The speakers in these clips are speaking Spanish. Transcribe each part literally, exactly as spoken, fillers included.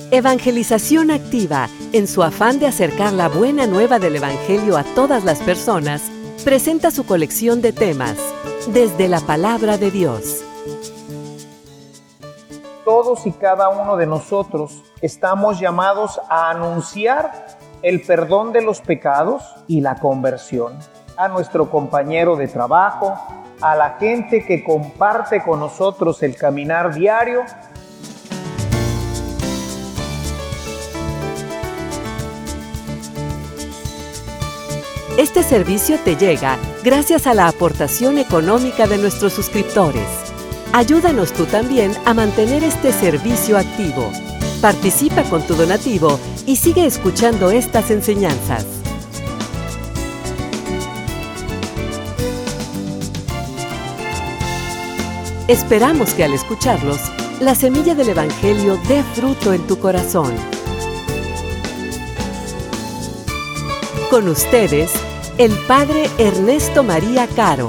Evangelización Activa, en su afán de acercar la buena nueva del Evangelio a todas las personas, presenta su colección de temas, Desde la Palabra de Dios. Todos y cada uno de nosotros estamos llamados a anunciar el perdón de los pecados y la conversión a nuestro compañero de trabajo, a la gente que comparte con nosotros el caminar diario. Este servicio te llega gracias a la aportación económica de nuestros suscriptores. Ayúdanos tú también a mantener este servicio activo. Participa con tu donativo y sigue escuchando estas enseñanzas. Esperamos que al escucharlos, la semilla del Evangelio dé fruto en tu corazón. Con ustedes, el Padre Ernesto María Caro.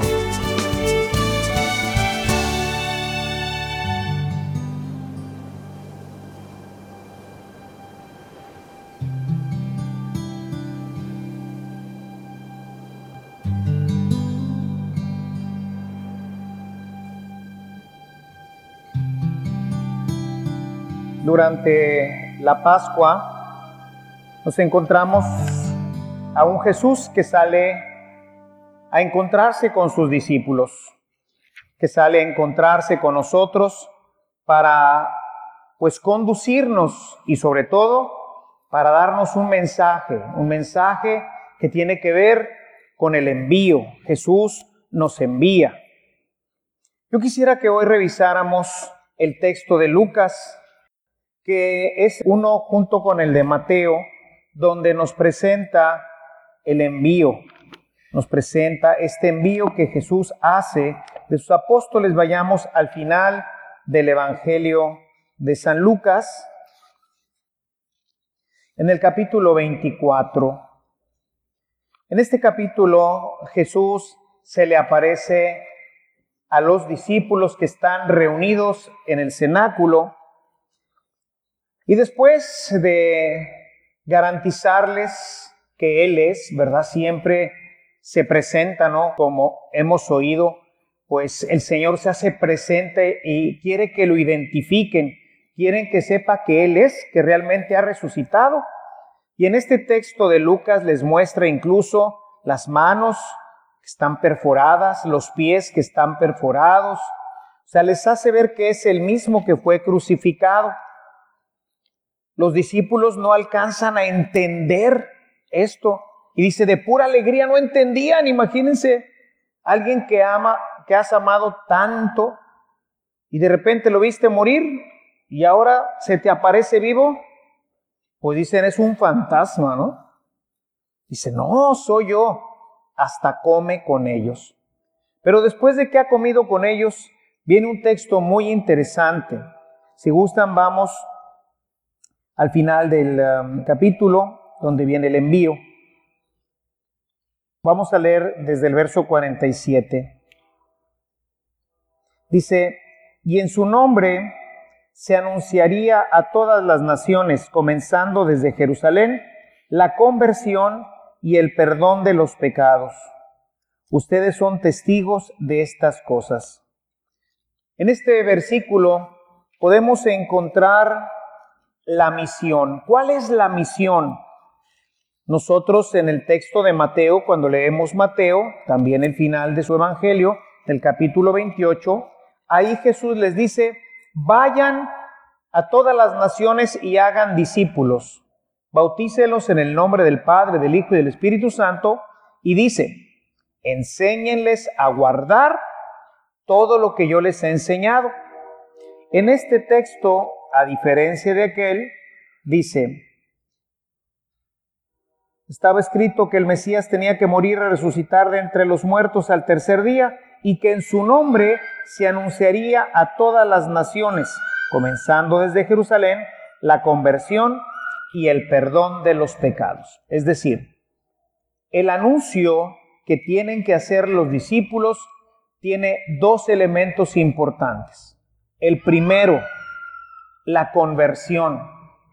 Durante la Pascua nos encontramos a un Jesús que sale a encontrarse con sus discípulos, que sale a encontrarse con nosotros para, pues, conducirnos y sobre todo para darnos un mensaje, un mensaje que tiene que ver con el envío. Jesús nos envía. Yo quisiera que hoy revisáramos el texto de Lucas, que es uno junto con el de Mateo, donde nos presenta el envío, nos presenta este envío que Jesús hace de sus apóstoles. Vayamos al final del Evangelio de San Lucas, en el capítulo veinticuatro. En este capítulo Jesús se le aparece a los discípulos que están reunidos en el cenáculo, y después de garantizarles que Él es, ¿verdad? Siempre se presenta, ¿no? Como hemos oído, pues el Señor se hace presente y quiere que lo identifiquen, quieren que sepa que Él es, que realmente ha resucitado. Y en este texto de Lucas les muestra incluso las manos que están perforadas, los pies que están perforados. O sea, les hace ver que es el mismo que fue crucificado. Los discípulos no alcanzan a entender esto. Y dice, de pura alegría no entendían. Imagínense, alguien que ama, que has amado tanto, y de repente lo viste morir, y ahora se te aparece vivo. Pues dicen, es un fantasma, ¿no? Dice, no, soy yo. Hasta come con ellos. Pero después de que ha comido con ellos, viene un texto muy interesante. Si gustan, vamos al final del um, capítulo, donde viene el envío. Vamos a leer desde el verso cuarenta y siete. Dice, y en su nombre se anunciaría a todas las naciones, comenzando desde Jerusalén, la conversión y el perdón de los pecados. Ustedes son testigos de estas cosas. En este versículo podemos encontrar la misión. ¿Cuál es la misión? Nosotros en el texto de Mateo, cuando leemos Mateo, también el final de su evangelio, del capítulo veintiocho, ahí Jesús les dice, vayan a todas las naciones y hagan discípulos, bautícelos en el nombre del Padre, del Hijo y del Espíritu Santo, y dice, enséñenles a guardar todo lo que yo les he enseñado. En este texto, a diferencia de aquel, dice, estaba escrito que el Mesías tenía que morir y resucitar de entre los muertos al tercer día, y que en su nombre se anunciaría a todas las naciones, comenzando desde Jerusalén, la conversión y el perdón de los pecados. Es decir, el anuncio que tienen que hacer los discípulos tiene dos elementos importantes. El primero, la conversión.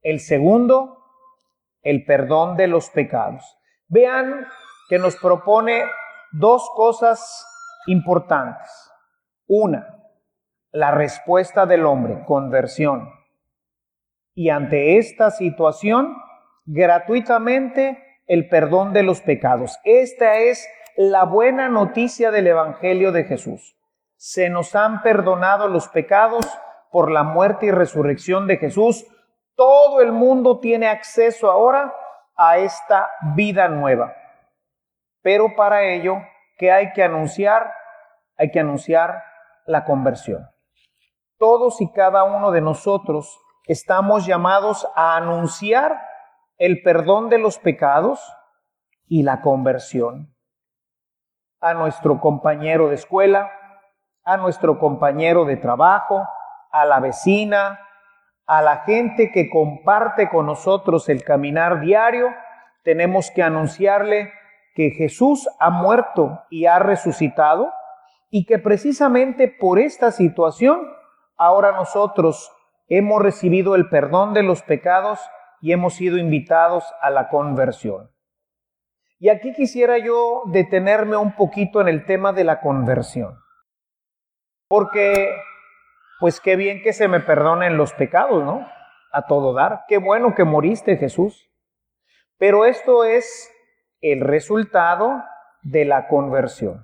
El segundo, el perdón de los pecados. Vean que nos propone dos cosas importantes. Una, la respuesta del hombre, conversión. Y ante esta situación, gratuitamente el perdón de los pecados. Esta es la buena noticia del Evangelio de Jesús. Se nos han perdonado los pecados por la muerte y resurrección de Jesús. Todo el mundo tiene acceso ahora a esta vida nueva. Pero para ello, ¿qué hay que anunciar? Hay que anunciar la conversión. Todos y cada uno de nosotros estamos llamados a anunciar el perdón de los pecados y la conversión. A nuestro compañero de escuela, a nuestro compañero de trabajo, a la vecina, a la gente que comparte con nosotros el caminar diario, tenemos que anunciarle que Jesús ha muerto y ha resucitado y que precisamente por esta situación ahora nosotros hemos recibido el perdón de los pecados y hemos sido invitados a la conversión. Y aquí quisiera yo detenerme un poquito en el tema de la conversión. Porque, pues qué bien que se me perdonen los pecados, ¿no? A todo dar. Qué bueno que moriste, Jesús. Pero esto es el resultado de la conversión.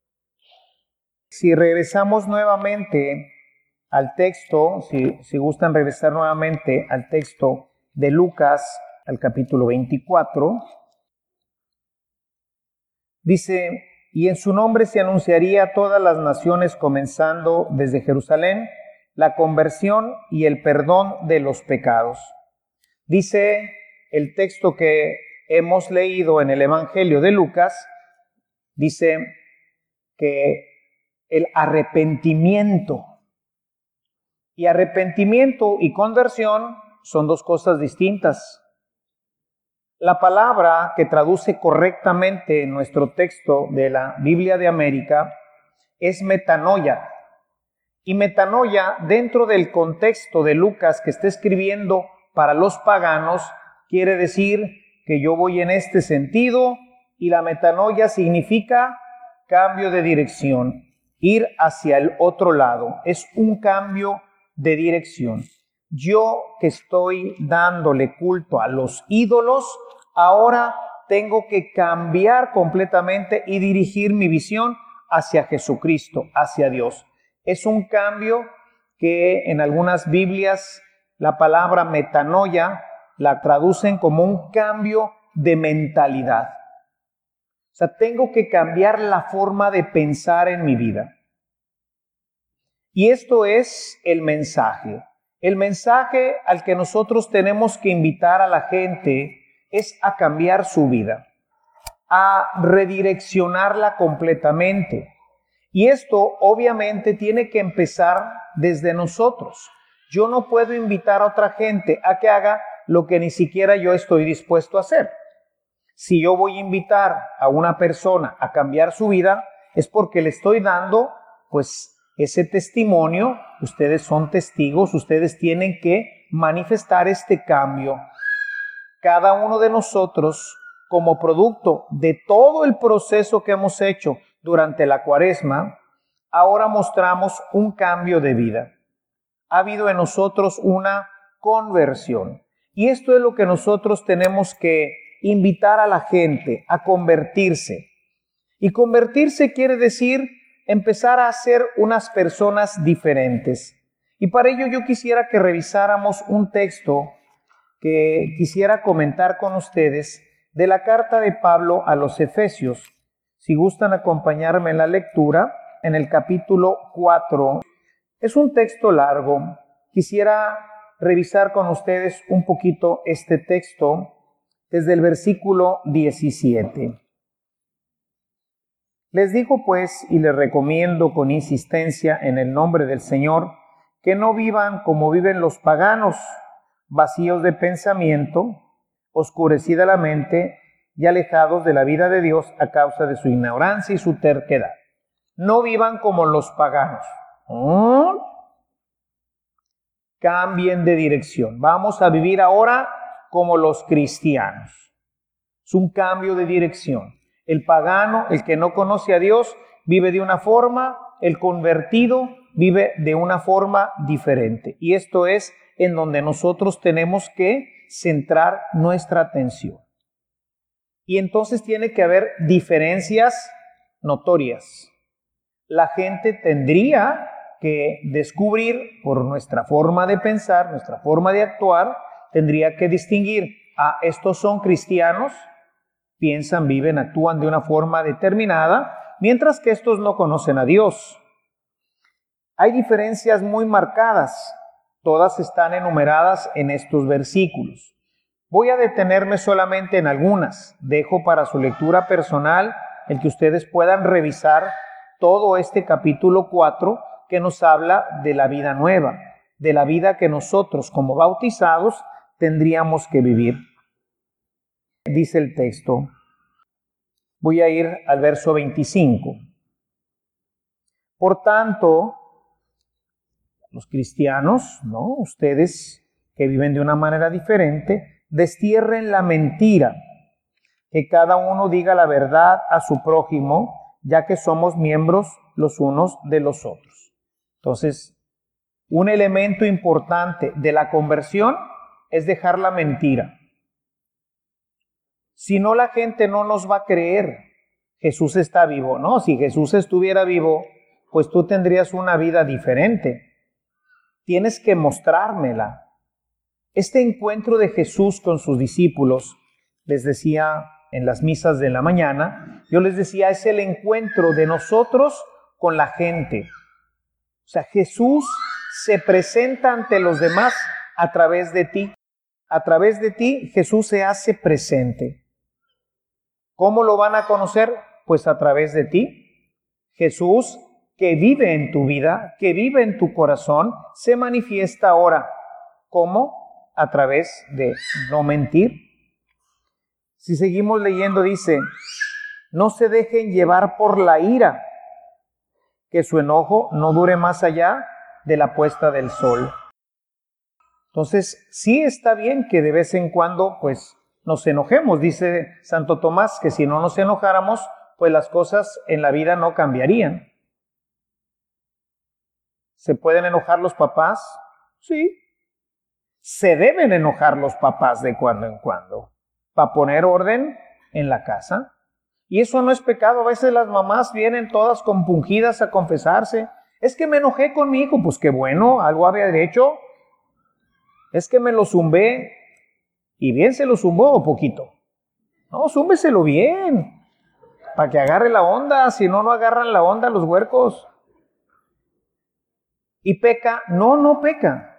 Si regresamos nuevamente al texto, si, si gustan regresar nuevamente al texto de Lucas, al capítulo veinticuatro, dice, y en su nombre se anunciaría a todas las naciones, comenzando desde Jerusalén, la conversión y el perdón de los pecados. Dice el texto que hemos leído en el Evangelio de Lucas, dice que el arrepentimiento, y arrepentimiento y conversión son dos cosas distintas. La palabra que traduce correctamente nuestro texto de la Biblia de América es metanoia. Y metanoia, dentro del contexto de Lucas que está escribiendo para los paganos, quiere decir que yo voy en este sentido, y la metanoia significa cambio de dirección, ir hacia el otro lado. Es un cambio de dirección. Yo que estoy dándole culto a los ídolos, ahora tengo que cambiar completamente y dirigir mi visión hacia Jesucristo, hacia Dios. Es un cambio que en algunas Biblias la palabra metanoia la traducen como un cambio de mentalidad. O sea, tengo que cambiar la forma de pensar en mi vida. Y esto es el mensaje. El mensaje al que nosotros tenemos que invitar a la gente es a cambiar su vida, a redireccionarla completamente. Y esto obviamente tiene que empezar desde nosotros. Yo no puedo invitar a otra gente a que haga lo que ni siquiera yo estoy dispuesto a hacer. Si yo voy a invitar a una persona a cambiar su vida, es porque le estoy dando, pues, ese testimonio. Ustedes son testigos, ustedes tienen que manifestar este cambio. Cada uno de nosotros, como producto de todo el proceso que hemos hecho durante la Cuaresma, ahora mostramos un cambio de vida. Ha habido en nosotros una conversión. Y esto es lo que nosotros tenemos que invitar a la gente a convertirse. Y convertirse quiere decir empezar a ser unas personas diferentes. Y para ello yo quisiera que revisáramos un texto que quisiera comentar con ustedes de la carta de Pablo a los Efesios. Si gustan acompañarme en la lectura, en el capítulo cuatro. Es un texto largo. Quisiera revisar con ustedes un poquito este texto desde el versículo diecisiete. Les digo pues, y les recomiendo con insistencia en el nombre del Señor, que no vivan como viven los paganos, vacíos de pensamiento, oscurecida la mente y alejados de la vida de Dios a causa de su ignorancia y su terquedad. No vivan como los paganos. ¿Mm? cambien de dirección. Vamos a vivir ahora como los cristianos. Es un cambio de dirección. El pagano, el que no conoce a Dios, vive de una forma, el convertido vive de una forma diferente. Y esto es en donde nosotros tenemos que centrar nuestra atención. Y entonces tiene que haber diferencias notorias. La gente tendría que descubrir por nuestra forma de pensar, nuestra forma de actuar, tendría que distinguir, ah, estos son cristianos, piensan, viven, actúan de una forma determinada, mientras que estos no conocen a Dios. Hay diferencias muy marcadas, todas están enumeradas en estos versículos. Voy a detenerme solamente en algunas, dejo para su lectura personal el que ustedes puedan revisar todo este capítulo cuatro que nos habla de la vida nueva, de la vida que nosotros como bautizados tendríamos que vivir. Dice el texto, voy a ir al verso veinticinco. Por tanto, los cristianos, ¿no? Ustedes que viven de una manera diferente, destierren la mentira, que cada uno diga la verdad a su prójimo, ya que somos miembros los unos de los otros. Entonces, un elemento importante de la conversión es dejar la mentira. Si no, la gente no nos va a creer. Jesús está vivo, ¿no? Si Jesús estuviera vivo, pues tú tendrías una vida diferente. Tienes que mostrármela. Este encuentro de Jesús con sus discípulos, les decía en las misas de la mañana, yo les decía, es el encuentro de nosotros con la gente. O sea, Jesús se presenta ante los demás a través de ti. A través de ti, Jesús se hace presente. ¿Cómo lo van a conocer? Pues a través de ti. Jesús, que vive en tu vida, que vive en tu corazón, se manifiesta ahora. ¿Cómo? A través de no mentir. Si seguimos leyendo, dice, no se dejen llevar por la ira, que su enojo no dure más allá de la puesta del sol. Entonces, sí está bien que de vez en cuando, pues, nos enojemos. Dice Santo Tomás que si no nos enojáramos, pues las cosas en la vida no cambiarían. ¿Se pueden enojar los papás? Sí. Se deben enojar los papás de cuando en cuando, para poner orden en la casa. Y eso no es pecado. A veces las mamás vienen todas compungidas a confesarse. Es que me enojé con mi hijo. Pues qué bueno, algo había hecho. Es que me lo zumbé. ¿Y bien se lo zumbó o poquito? No, zúmbeselo bien, para que agarre la onda. Si no, no agarran la onda los huercos. ¿Y peca? No, no peca.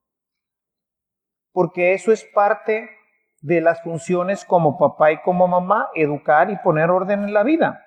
Porque eso es parte de las funciones como papá y como mamá, educar y poner orden en la vida.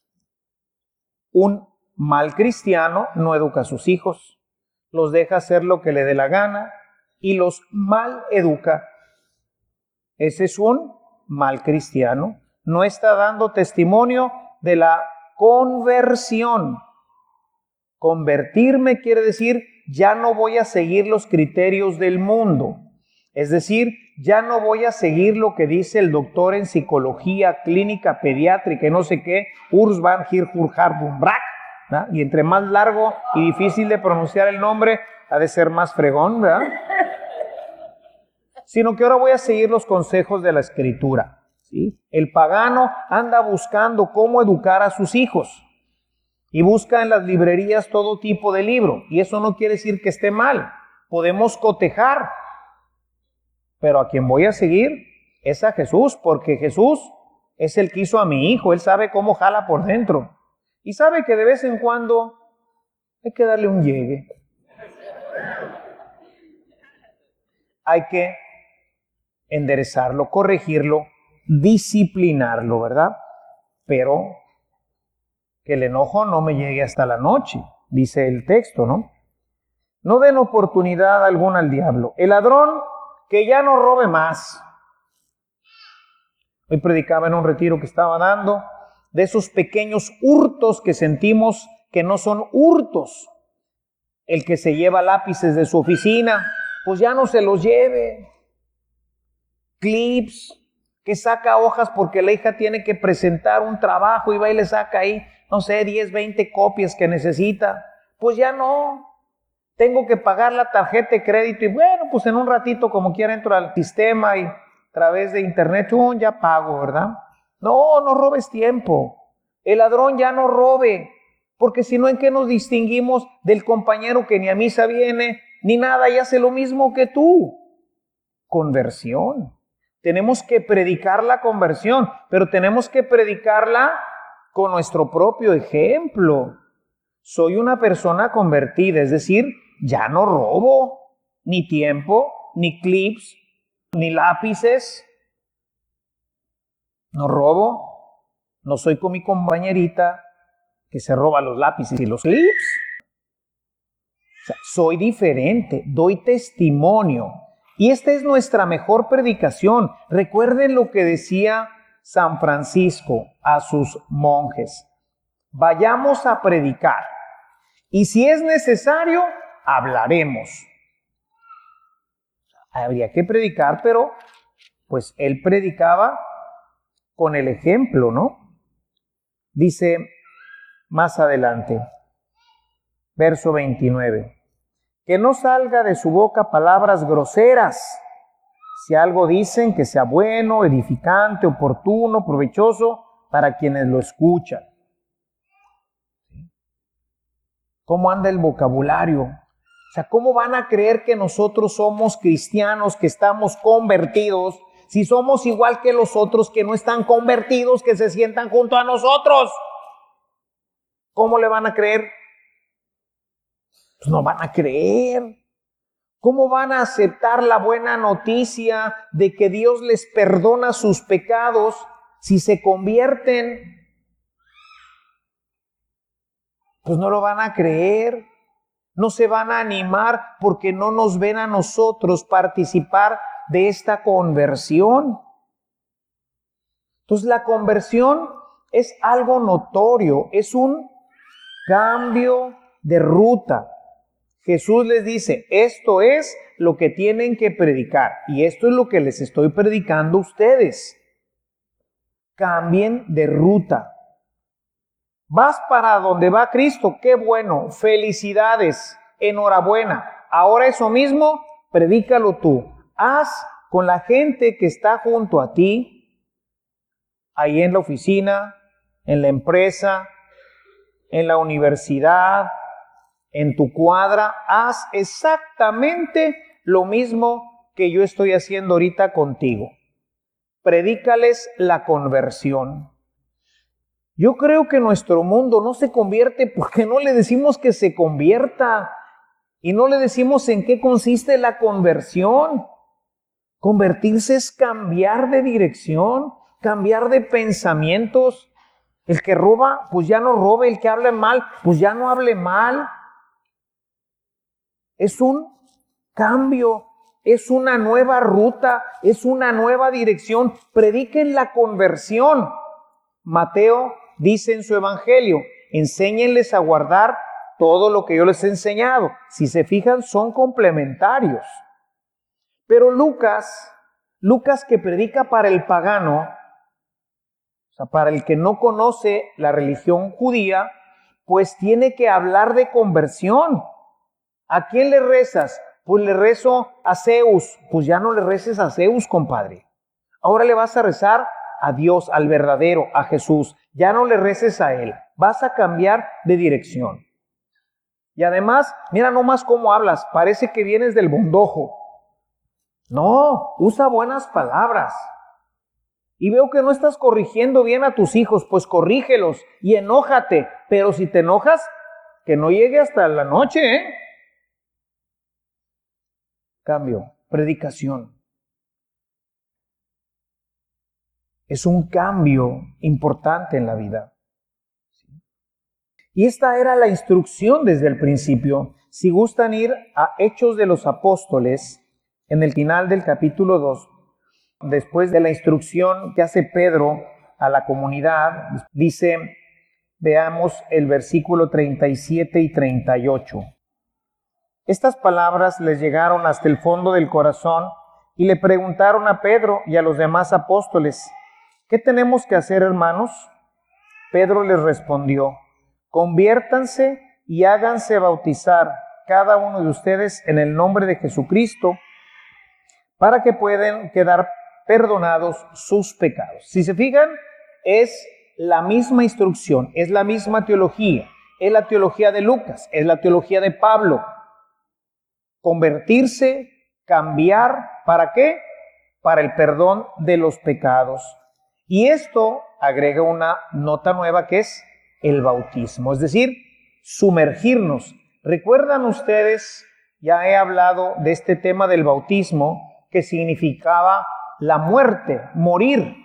Un mal cristiano no educa a sus hijos, los deja hacer lo que le dé la gana y los mal educa. Ese es un mal cristiano. No está dando testimonio de la conversión. Convertirme quiere decir, ya no voy a seguir los criterios del mundo. Es decir, ya no voy a seguir lo que dice el doctor en psicología clínica pediátrica y no sé qué, Urs van Hirhurharbumbrack, ¿no? Y entre más largo y difícil de pronunciar el nombre, ha de ser más fregón, ¿verdad? Sino que ahora voy a seguir los consejos de la Escritura, ¿sí? El pagano anda buscando cómo educar a sus hijos y busca en las librerías todo tipo de libro, y eso no quiere decir que esté mal. Podemos cotejar, pero a quien voy a seguir es a Jesús, porque Jesús es el que hizo a mi hijo. Él sabe cómo jala por dentro y sabe que de vez en cuando hay que darle un llegue. Hay que enderezarlo, corregirlo, disciplinarlo, ¿verdad? Pero que el enojo no me llegue hasta la noche, dice el texto, ¿no? No den oportunidad alguna al diablo. El ladrón, que ya no robe más. Hoy predicaba en un retiro que estaba dando de esos pequeños hurtos que sentimos que no son hurtos. El que se lleva lápices de su oficina pues ya no se los lleve. Clips, que saca hojas porque la hija tiene que presentar un trabajo y va y le saca ahí, no sé, diez, veinte copias que necesita. Pues ya no. Tengo que pagar la tarjeta de crédito y bueno, pues en un ratito como quiera entro al sistema y a través de internet, oh, ya pago, ¿verdad? No, no robes tiempo. El ladrón ya no robe, porque si no, ¿en qué nos distinguimos del compañero que ni a misa viene, ni nada y hace lo mismo que tú? Conversión. Tenemos que predicar la conversión, pero tenemos que predicarla con nuestro propio ejemplo. Soy una persona convertida, es decir, ya no robo ni tiempo, ni clips, ni lápices. No robo, no soy con mi compañerita que se roba los lápices y los clips. O sea, soy diferente, doy testimonio. Y esta es nuestra mejor predicación. Recuerden lo que decía San Francisco a sus monjes. Vayamos a predicar. Y si es necesario, hablaremos. Habría que predicar, pero pues él predicaba con el ejemplo, ¿no? Dice más adelante, verso veintinueve. Que no salga de su boca palabras groseras. Si algo dicen, que sea bueno, edificante, oportuno, provechoso para quienes lo escuchan. ¿Cómo anda el vocabulario? O sea, ¿cómo van a creer que nosotros somos cristianos, que estamos convertidos, si somos igual que los otros que no están convertidos, que se sientan junto a nosotros? ¿Cómo le van a creer? Pues no van a creer. ¿Cómo van a aceptar la buena noticia de que Dios les perdona sus pecados si se convierten? Pues no lo van a creer. No se van a animar porque no nos ven a nosotros participar de esta conversión. Entonces la conversión es algo notorio, es un cambio de ruta. Jesús les dice, esto es lo que tienen que predicar y esto es lo que les estoy predicando a ustedes. Cambien de ruta. Vas para donde va Cristo, qué bueno, felicidades, enhorabuena. Ahora eso mismo, predícalo tú. Haz con la gente que está junto a ti, ahí en la oficina, en la empresa, en la universidad, en tu cuadra, haz exactamente lo mismo que yo estoy haciendo ahorita contigo. Predícales la conversión. Yo creo que nuestro mundo no se convierte porque no le decimos que se convierta y no le decimos en qué consiste la conversión. Convertirse es cambiar de dirección, cambiar de pensamientos. El que roba, pues ya no robe. El que habla mal, pues ya no hable mal. Es un cambio, es una nueva ruta, es una nueva dirección. Prediquen la conversión. Mateo dice en su evangelio, enséñenles a guardar todo lo que yo les he enseñado. Si se fijan, son complementarios. Pero Lucas, Lucas que predica para el pagano, o sea, para el que no conoce la religión judía, pues tiene que hablar de conversión. ¿A quién le rezas? Pues le rezo a Zeus. Pues ya no le reces a Zeus, compadre. Ahora le vas a rezar a Dios, al verdadero, a Jesús. Ya no le reces a Él. Vas a cambiar de dirección. Y además, mira nomás cómo hablas. Parece que vienes del bondojo. No, usa buenas palabras. Y veo que no estás corrigiendo bien a tus hijos, pues corrígelos y enójate. Pero si te enojas, que no llegue hasta la noche, ¿eh? Cambio, predicación. Es un cambio importante en la vida. Y esta era la instrucción desde el principio. Si gustan ir a Hechos de los Apóstoles, en el final del capítulo dos, después de la instrucción que hace Pedro a la comunidad, dice, veamos el versículo treinta y siete y treinta y ocho. Estas palabras les llegaron hasta el fondo del corazón y le preguntaron a Pedro y a los demás apóstoles: ¿qué tenemos que hacer, hermanos? Pedro les respondió: conviértanse y háganse bautizar cada uno de ustedes en el nombre de Jesucristo para que puedan quedar perdonados sus pecados. Si se fijan, es la misma instrucción, es la misma teología, es la teología de Lucas, es la teología de Pablo. Convertirse, cambiar, ¿para qué? Para el perdón de los pecados. Y esto agrega una nota nueva que es el bautismo, es decir, sumergirnos. ¿Recuerdan ustedes? Ya he hablado de este tema del bautismo, que significaba la muerte, morir.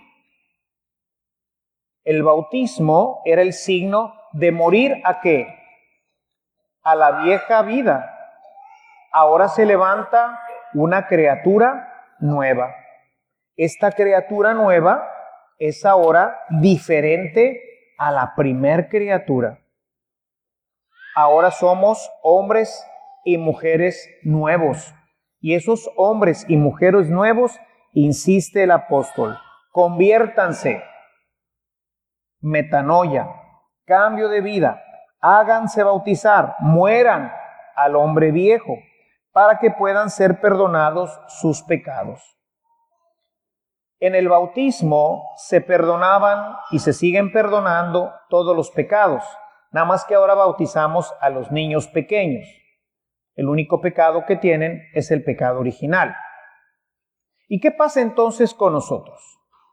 El bautismo era el signo de morir ¿a qué? A la vieja vida. Ahora se levanta una criatura nueva. Esta criatura nueva es ahora diferente a la primer criatura. Ahora somos hombres y mujeres nuevos. Y esos hombres y mujeres nuevos, insiste el apóstol, conviértanse, metanoia, cambio de vida, háganse bautizar, mueran al hombre viejo, para que puedan ser perdonados sus pecados. En el bautismo se perdonaban y se siguen perdonando todos los pecados, nada más que ahora bautizamos a los niños pequeños. El único pecado que tienen es el pecado original. ¿Y qué pasa entonces con nosotros?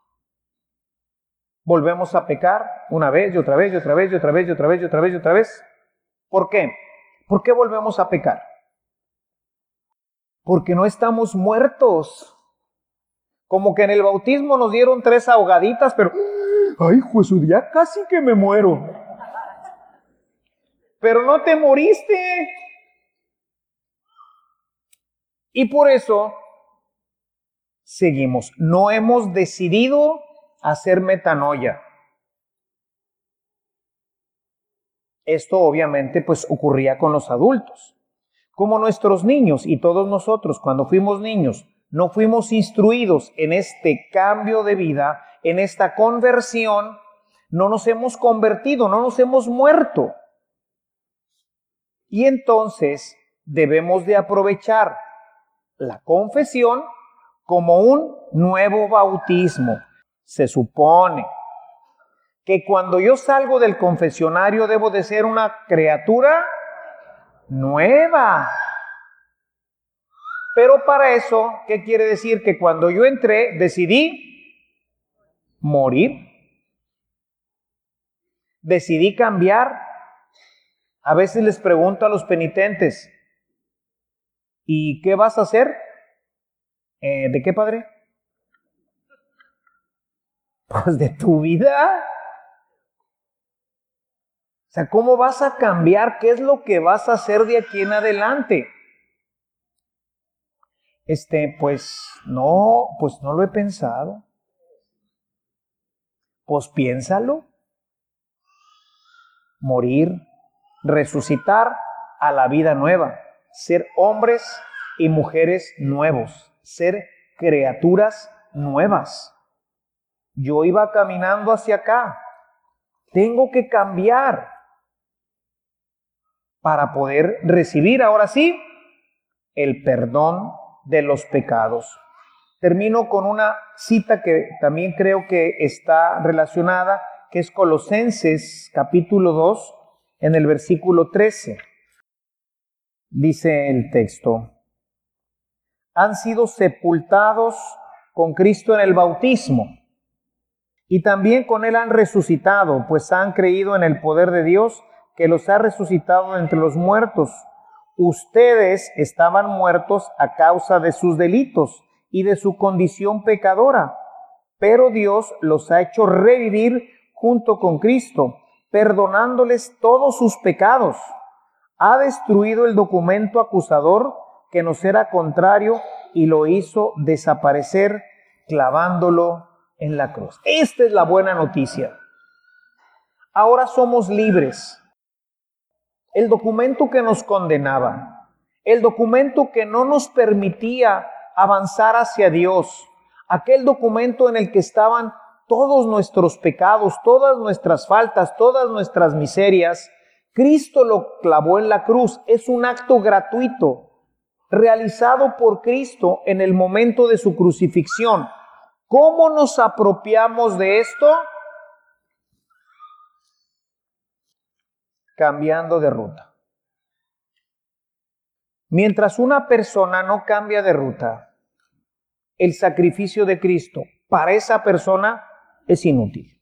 Volvemos a pecar una vez y otra vez y otra vez y otra vez y otra vez y otra vez y otra vez. ¿Por qué? ¿Por qué volvemos a pecar? Porque no estamos muertos. Como que en el bautismo nos dieron tres ahogaditas, pero ¡ay, Jesús, ya casi que me muero! Pero no te moriste. Y por eso seguimos. No hemos decidido hacer metanoia. Esto obviamente pues ocurría con los adultos. Como nuestros niños y todos nosotros cuando fuimos niños no fuimos instruidos en este cambio de vida, en esta conversión, no nos hemos convertido, no nos hemos muerto. Y entonces debemos de aprovechar la confesión como un nuevo bautismo. Se supone que cuando yo salgo del confesionario debo de ser una criatura nueva. Pero para eso, ¿qué quiere decir? Que cuando yo entré decidí morir. Decidí cambiar. A veces les pregunto a los penitentes: ¿y qué vas a hacer? Eh, ¿De qué, padre? Pues de tu vida. O sea, ¿cómo vas a cambiar? ¿Qué es lo que vas a hacer de aquí en adelante? Este, pues no, pues no lo he pensado. Pues piénsalo. Morir, resucitar a la vida nueva, ser hombres y mujeres nuevos, ser criaturas nuevas. Yo iba caminando hacia acá. Tengo que cambiar para poder recibir ahora sí el perdón de los pecados. Termino con una cita que también creo que está relacionada, que es Colosenses capítulo dos, en el versículo trece. Dice el texto: han sido sepultados con Cristo en el bautismo, y también con Él han resucitado, pues han creído en el poder de Dios que los ha resucitado entre los muertos. Ustedes estaban muertos a causa de sus delitos y de su condición pecadora, pero Dios los ha hecho revivir junto con Cristo, perdonándoles todos sus pecados. Ha destruido el documento acusador que nos era contrario y lo hizo desaparecer clavándolo en la cruz. Esta es la buena noticia. Ahora somos libres. El documento que nos condenaba, el documento que no nos permitía avanzar hacia Dios, aquel documento en el que estaban todos nuestros pecados, todas nuestras faltas, todas nuestras miserias. Cristo lo clavó en la cruz. Es un acto gratuito, realizado por Cristo en el momento de su crucifixión. ¿Cómo nos apropiamos de esto? Cambiando de ruta. Mientras una persona no cambia de ruta, el sacrificio de Cristo para esa persona es inútil,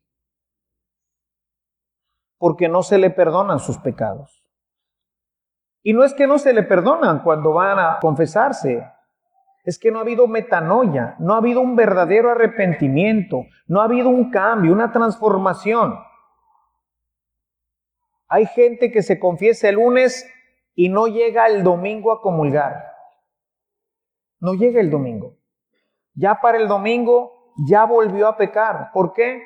porque no se le perdonan sus pecados. Y no es que no se le perdonan cuando van a confesarse, es que no ha habido metanoia, no ha habido un verdadero arrepentimiento, no ha habido un cambio, una transformación. Hay gente que se confiesa el lunes y no llega el domingo a comulgar. No llega el domingo. Ya para el domingo ya volvió a pecar. ¿Por qué?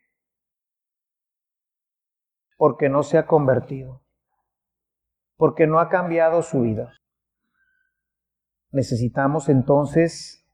Porque no se ha convertido. Porque no ha cambiado su vida. Necesitamos entonces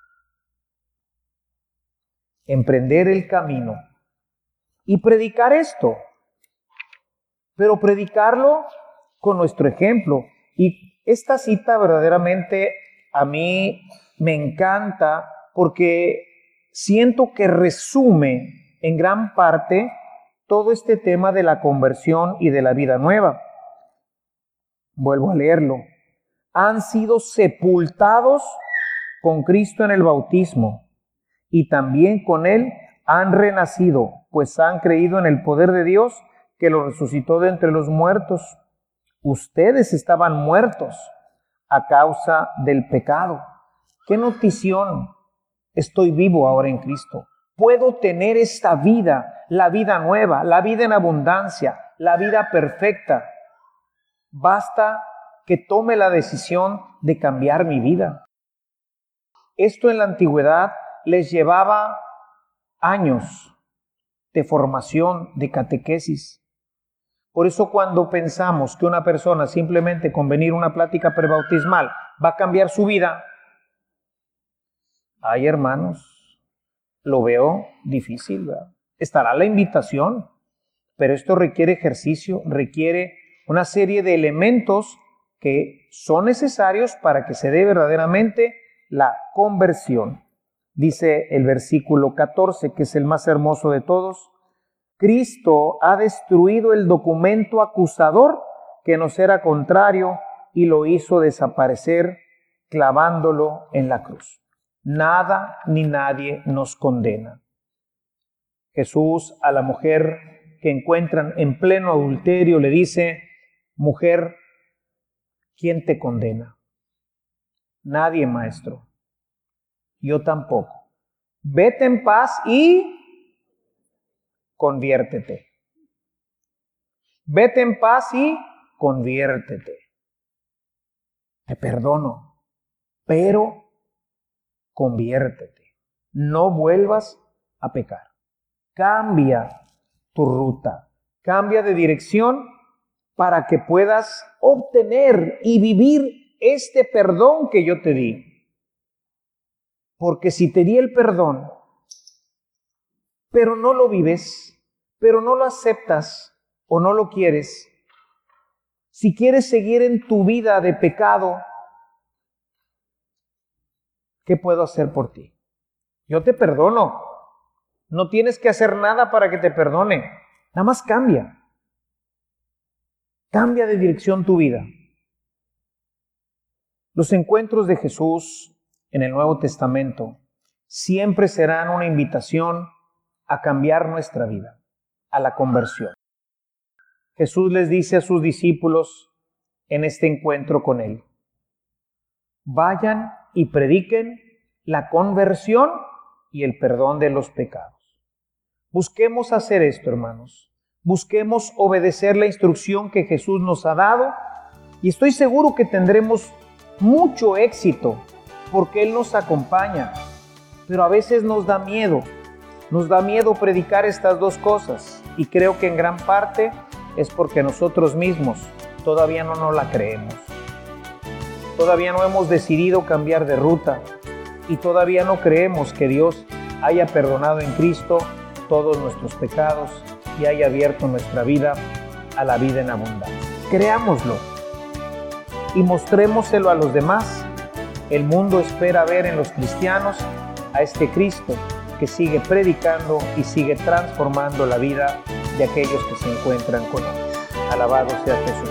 emprender el camino y predicar esto. Pero predicarlo con nuestro ejemplo. Y esta cita verdaderamente a mí me encanta porque siento que resume en gran parte todo este tema de la conversión y de la vida nueva. Vuelvo a leerlo. Han sido sepultados con Cristo en el bautismo y también con Él han renacido, pues han creído en el poder de Dios que lo resucitó de entre los muertos. Ustedes estaban muertos a causa del pecado. ¡Qué notición! Estoy vivo ahora en Cristo. Puedo tener esta vida, la vida nueva, la vida en abundancia, la vida perfecta. Basta que tome la decisión de cambiar mi vida. Esto en la antigüedad les llevaba años de formación, de catequesis. Por eso cuando pensamos que una persona simplemente con venir a una plática prebautismal va a cambiar su vida, ay hermanos, lo veo difícil, ¿verdad? Estará la invitación, pero esto requiere ejercicio, requiere una serie de elementos que son necesarios para que se dé verdaderamente la conversión. Dice el versículo catorce, que es el más hermoso de todos: Cristo ha destruido el documento acusador que nos era contrario y lo hizo desaparecer clavándolo en la cruz. Nada ni nadie nos condena. Jesús a la mujer que encuentran en pleno adulterio le dice: mujer, ¿quién te condena? Nadie, maestro. Yo tampoco. Vete en paz y conviértete. Vete en paz y conviértete. Te perdono, pero conviértete. No vuelvas a pecar. Cambia tu ruta. Cambia de dirección para que puedas obtener y vivir este perdón que yo te di. Porque si te di el perdón, pero no lo vives, pero no lo aceptas o no lo quieres, si quieres seguir en tu vida de pecado, ¿qué puedo hacer por ti? Yo te perdono. No tienes que hacer nada para que te perdone. Nada más cambia. Cambia de dirección tu vida. Los encuentros de Jesús en el Nuevo Testamento siempre serán una invitación a cambiar nuestra vida, a la conversión. Jesús les dice a sus discípulos en este encuentro con Él: vayan y prediquen la conversión y el perdón de los pecados. Busquemos hacer esto, hermanos. Busquemos obedecer la instrucción que Jesús nos ha dado y estoy seguro que tendremos mucho éxito porque Él nos acompaña. Pero a veces nos da miedo, nos da miedo predicar estas dos cosas y creo que en gran parte es porque nosotros mismos todavía no nos la creemos. todavía no hemos decidido cambiar de ruta y todavía no creemos que Dios haya perdonado en Cristo todos nuestros pecados y haya abierto nuestra vida a la vida en abundancia. Creámoslo y mostrémoselo a los demás. El mundo espera ver en los cristianos a este Cristo que sigue predicando y sigue transformando la vida de aquellos que se encuentran con Él. Alabado sea Jesús.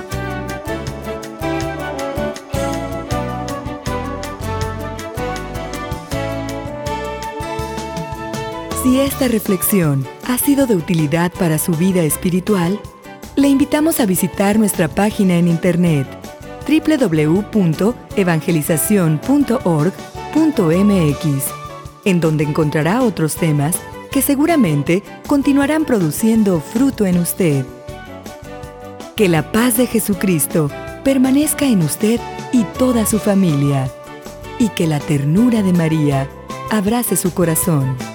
Si esta reflexión ha sido de utilidad para su vida espiritual, le invitamos a visitar nuestra página en internet doble u doble u doble u punto evangelización punto org punto m x, en donde encontrará otros temas que seguramente continuarán produciendo fruto en usted. Que la paz de Jesucristo permanezca en usted y toda su familia, y que la ternura de María abrace su corazón.